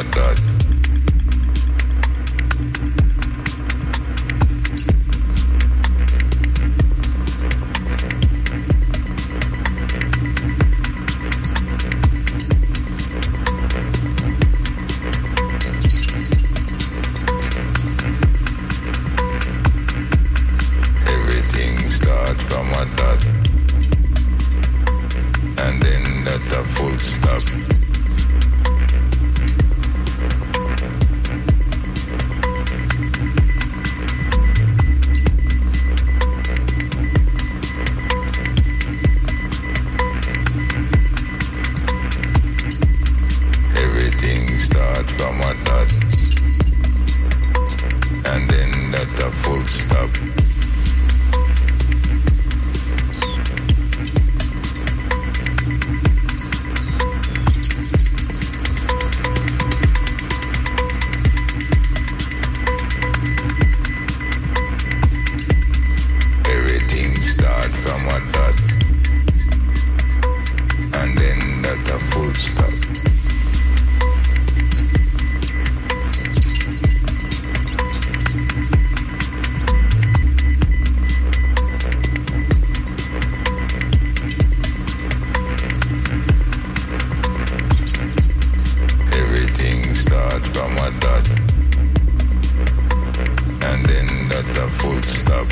a dot. Everything starts from a dot, and then at a full stop. Everything starts from a dot, and then at a full stop. Everything starts from a dot, and then at a full stop. Everything starts from a dot, and then at a full stop.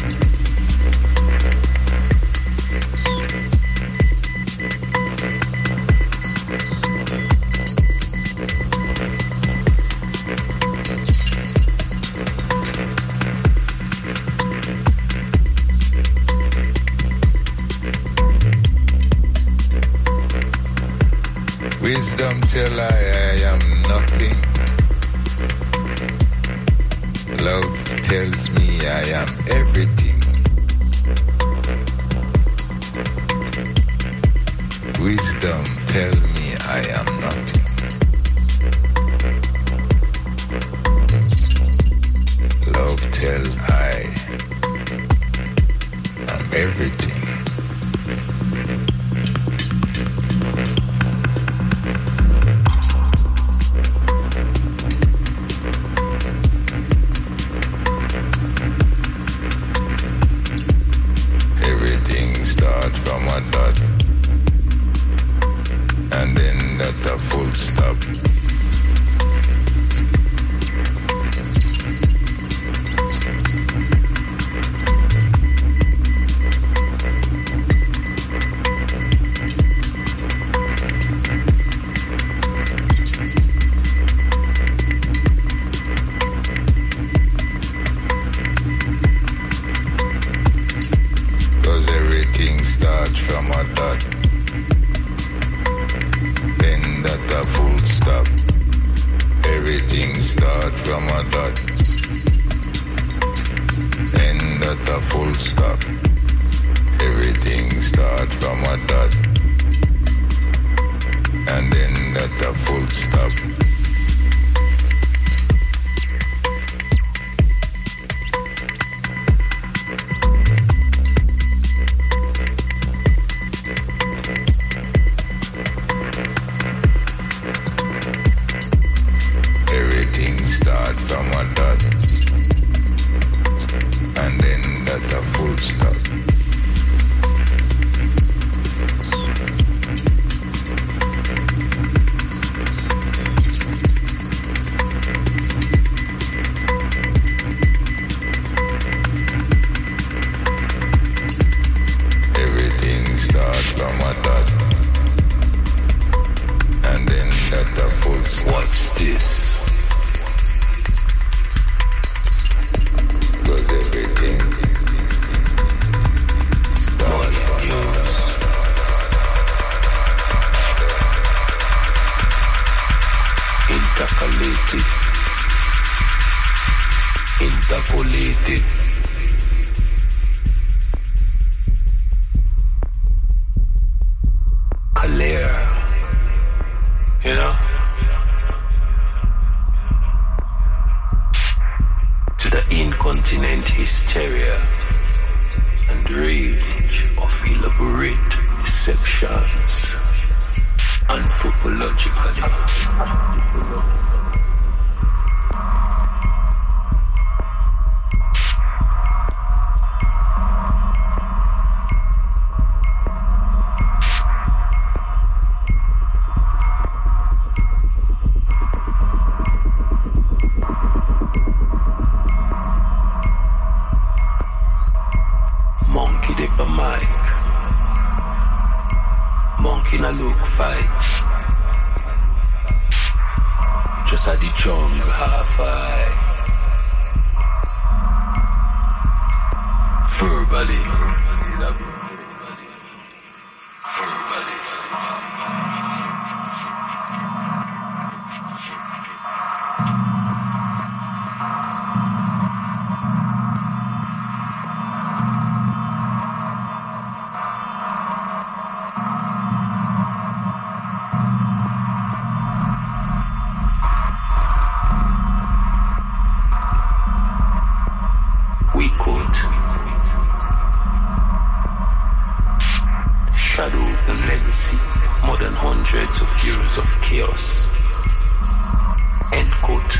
Wisdom tell I am nothing. Love tells me I am everything. Wisdom tell me I am nothing. Love tell I am everything. Everything starts from a dot, and then at a full stop. Cause everything starts from a dot, then at a full stop. Everything starts from a dot, then at a full stop. Everything starts from a dot, and then at a full stop. Everything starts from a dot, and then at a full stop. Everything starts from a dot, and then at a full stop. What's this? Cause everything starts from a dot. Intercalated, interpolated. Clear, you know, to the incontinent hysteria and rage of elaborate deceptions, anthropologically. mic. Monkey na look fight. Just at the jungle half eye. Verbally. We could shadow the legacy of more than hundreds of years of chaos. End quote.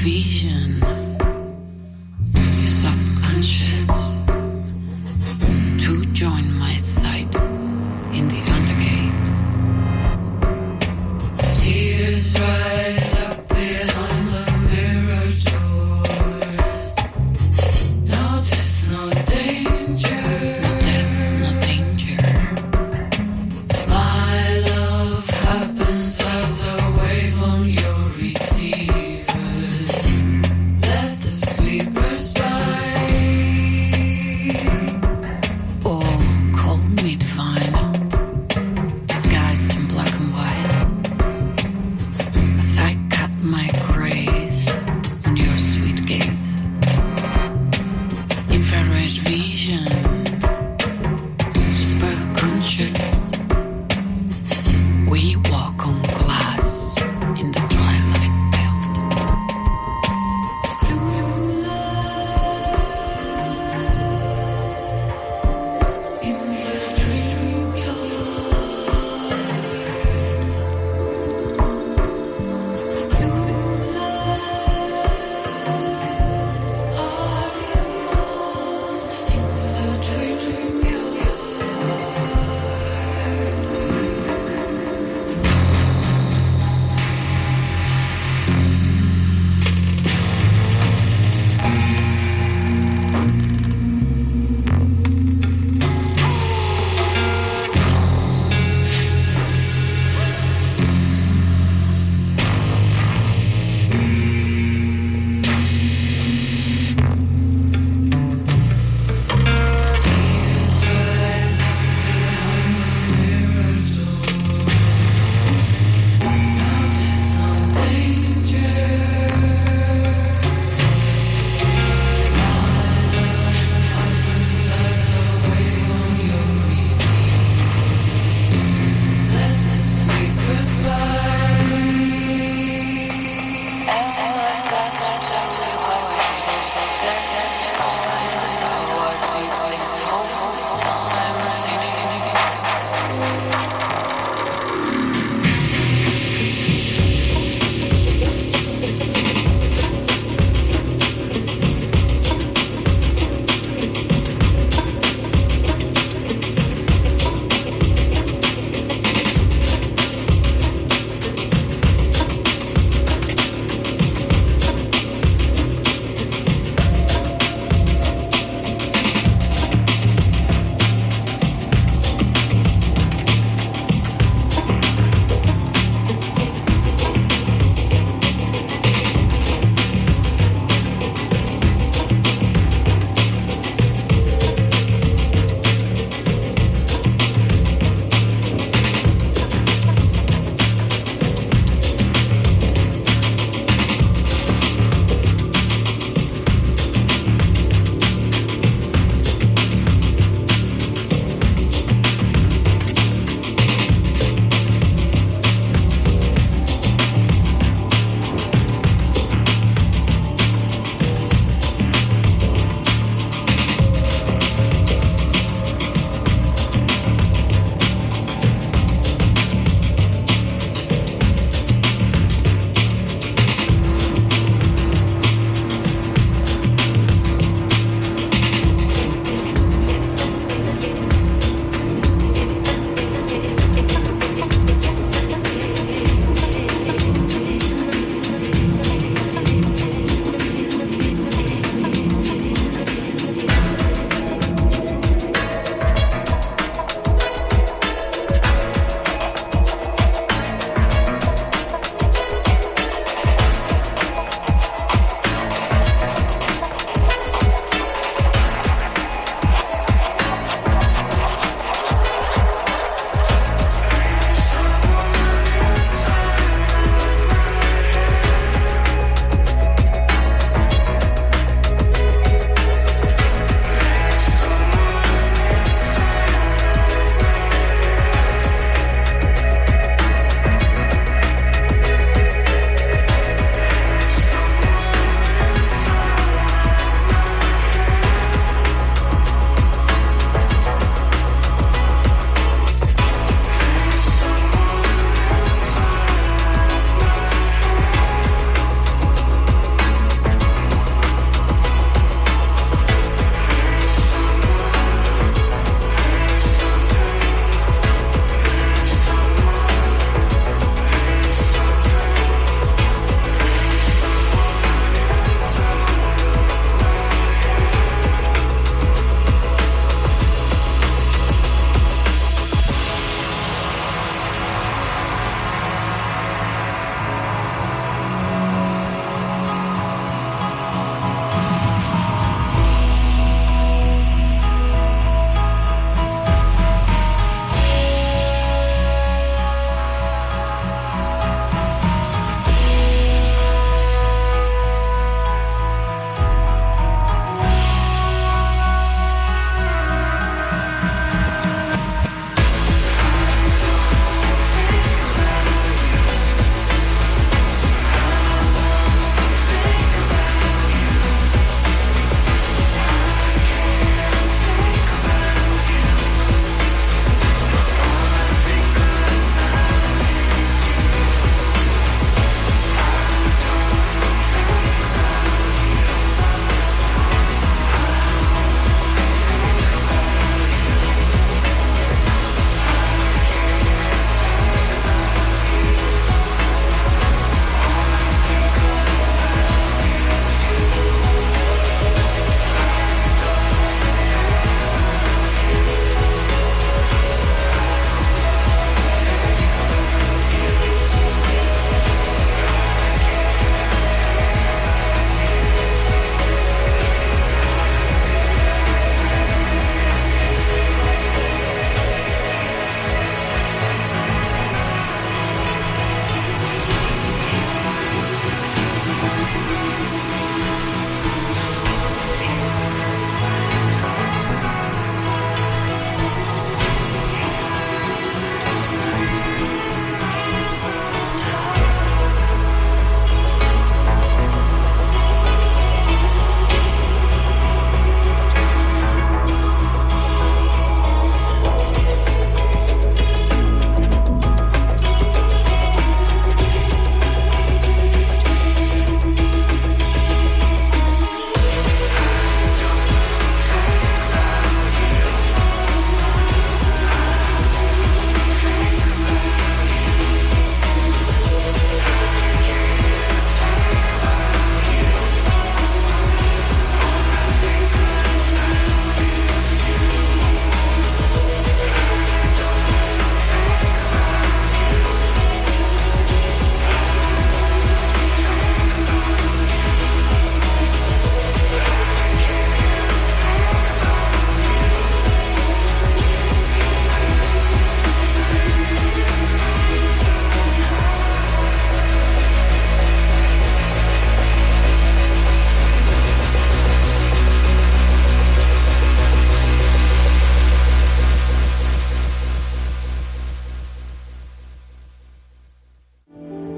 vision, your subconscious, to join my sight in the undergate. Tears rise up behind the mirror doors. No death, no danger. No death, no danger. My love happens as a wave on your receivers.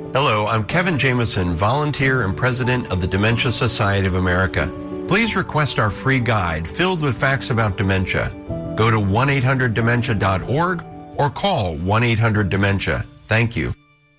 Hello, I'm Kevin Jameson, volunteer and president of the Dementia Society of America. Please request our free guide filled with facts about dementia. Go to 1-800-DEMENTIA.org or call 1-800-DEMENTIA. Thank you.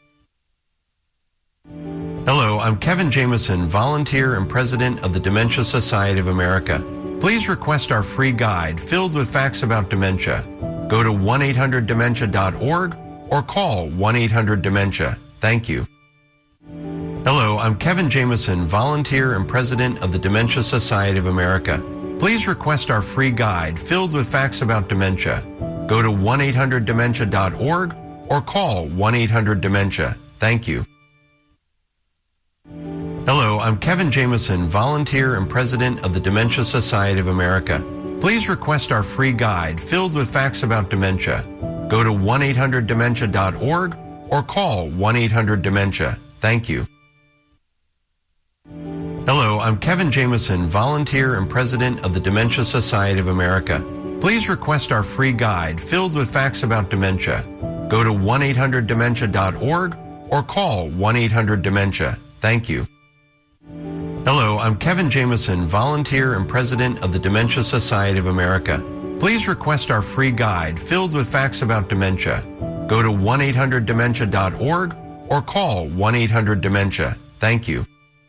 Hello, I'm Kevin Jameson, volunteer and president of the Dementia Society of America. Please request our free guide filled with facts about dementia. Go to 1-800-DEMENTIA.org or call 1-800-DEMENTIA. Thank you. Hello, I'm Kevin Jameson, volunteer and president of the Dementia Society of America. Please request our free guide filled with facts about dementia. Go to 1-800-DEMENTIA.org or call 1-800-DEMENTIA. Thank you. Hello, I'm Kevin Jameson, volunteer and president of the Dementia Society of America. Please request our free guide filled with facts about dementia. Go to 1-800-DEMENTIA.org or call 1-800-DEMENTIA. Thank you. Hello, I'm Kevin Jameson, volunteer and president of the Dementia Society of America. Please request our free guide filled with facts about dementia. Go to 1-800-DEMENTIA.org or call 1-800-DEMENTIA. Thank you. Hello, I'm Kevin Jameson, volunteer and president of the Dementia Society of America. Please request our free guide filled with facts about dementia. Go to 1-800-DEMENTIA.org or call 1-800-DEMENTIA. Thank you.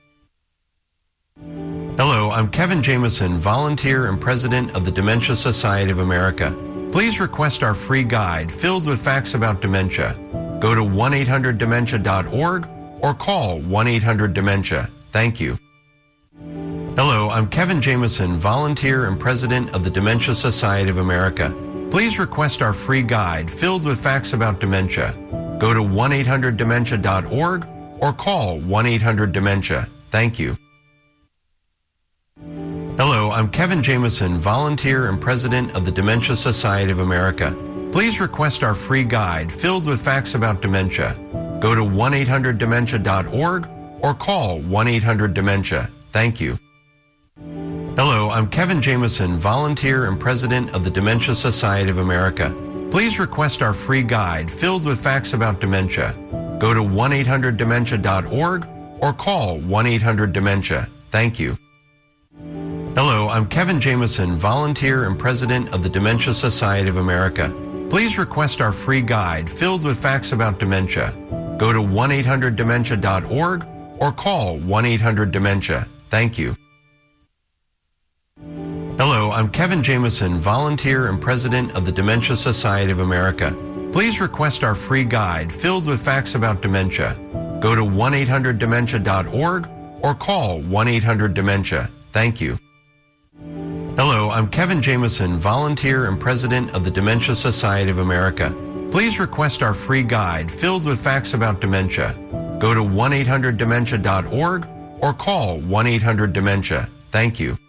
Hello, I'm Kevin Jameson, volunteer and president of the Dementia Society of America. Please request our free guide filled with facts about dementia. Go to 1-800-DEMENTIA.org or call 1-800-DEMENTIA. Thank you. Hello, I'm Kevin Jameson, volunteer and president of the Dementia Society of America. Please request our free guide filled with facts about dementia. Go to 1-800-DEMENTIA.org or call 1-800-DEMENTIA. Thank you. Hello, I'm Kevin Jameson, volunteer and president of the Dementia Society of America. Please request our free guide filled with facts about dementia. Go to 1-800-DEMENTIA.org or call 1-800-DEMENTIA. Thank you. Hello, I'm Kevin Jameson, volunteer and president of the Dementia Society of America. Please request our free guide filled with facts about dementia. Go to 1-800-DEMENTIA.org or call 1-800-DEMENTIA. Thank you. Hello, I'm Kevin Jameson, volunteer and president of the Dementia Society of America. Please request our free guide filled with facts about dementia. Go to 1-800-DEMENTIA.org or call 1-800-DEMENTIA. Thank you. Hello, I'm Kevin Jameson, volunteer and president of the Dementia Society of America. Please request our free guide filled with facts about dementia. Go to 1-800-DEMENTIA.org or call 1-800-DEMENTIA. Thank you. Hello, I'm Kevin Jameson, volunteer and president of the Dementia Society of America. Please request our free guide filled with facts about dementia. Go to 1-800-DEMENTIA.org or call 1-800-DEMENTIA. Thank you.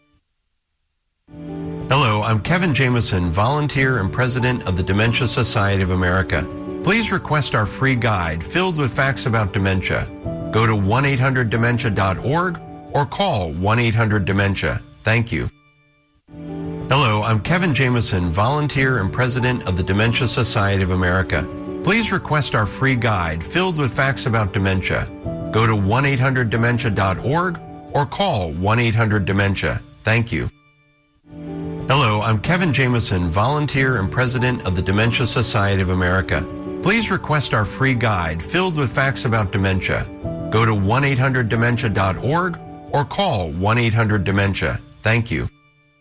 Hello, I'm Kevin Jameson, volunteer and president of the Dementia Society of America. Please request our free guide filled with facts about dementia. Go to 1-800-DEMENTIA.org or call 1-800-DEMENTIA. Thank you. Hello, I'm Kevin Jameson, volunteer and president of the Dementia Society of America. Please request our free guide filled with facts about dementia. Go to 1-800-DEMENTIA.org or call 1-800-DEMENTIA. Thank you. Hello, I'm Kevin Jameson, volunteer and president of the Dementia Society of America. Please request our free guide filled with facts about dementia. Go to 1-800-DEMENTIA.org or call 1-800-DEMENTIA. Thank you.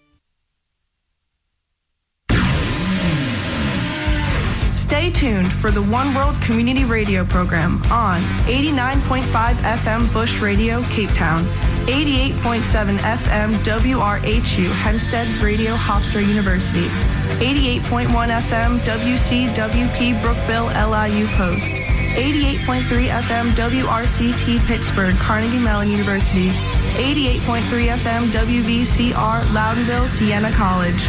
Stay tuned for the One World Community Radio program on 89.5 FM Bush Radio, Cape Town, 88.7 FM WRHU Hempstead Radio, Hofstra University, 88.1 FM WCWP Brookville LIU Post, 88.3 FM WRCT Pittsburgh Carnegie Mellon University, 88.3 FM WVCR Loudonville Siena College,